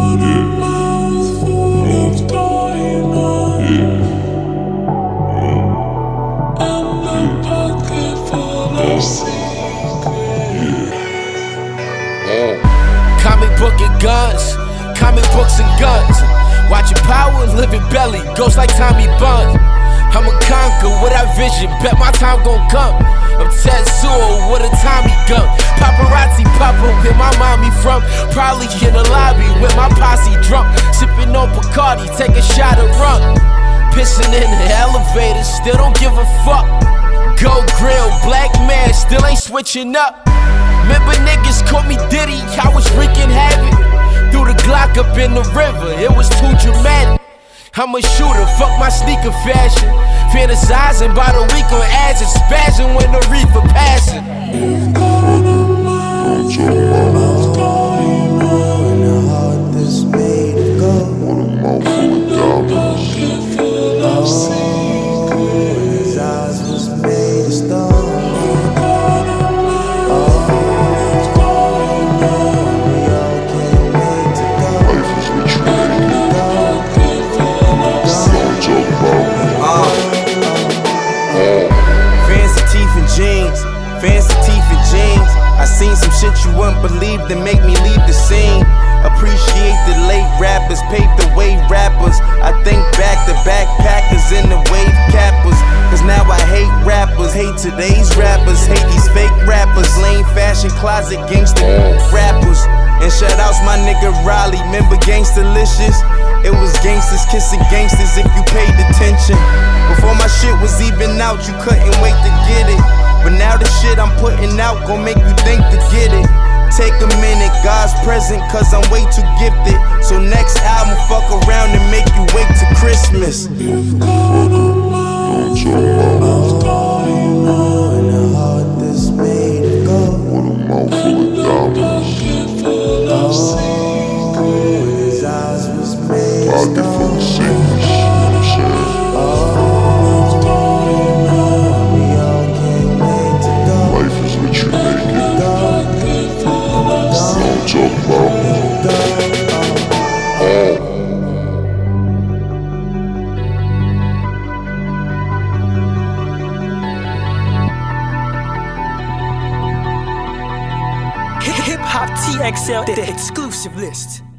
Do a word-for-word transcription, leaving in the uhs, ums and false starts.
Comic book and guns, comic books and guns. Watching power, living belly, goes like Tommy Bun. I'ma conquer with that vision, bet my time gon' come. I'm Tetsuo with a Tommy gun. Paparazzi pop up where my mommy from. Probably in the lobby with my posse drunk. Sipping on Bacardi, take a shot of rum. Pissing in the elevator, still don't give a fuck. Gold grill, black man, still ain't switching up. Remember niggas called me Diddy, I was wreaking havoc. Threw the Glock up in the river, it was too dramatic. I'm a shooter, fuck my sneaker fashion. Fantasizing by the week on ads and spazzing when the reefer passing. Fancy teeth and jeans. I seen some shit you wouldn't believe that make me leave the scene. Appreciate the late rappers, paved the way rappers. I think back to backpackers and the wave cappers. Cause now I hate rappers, hate today's rappers, hate these fake rappers, lame fashion closet gangster rappers. And shout outs my nigga Riley, remember Gangstalicious? It was gangsters kissing gangsters if you paid attention. Before my shit was even out, you couldn't wait to get it. But now the shit I'm putting out gon' make you think to get it. Take a minute, God's present, cause I'm way too gifted. So next album, fuck around and make you wait to Christmas. Hip Hop T X L, the exclusive list.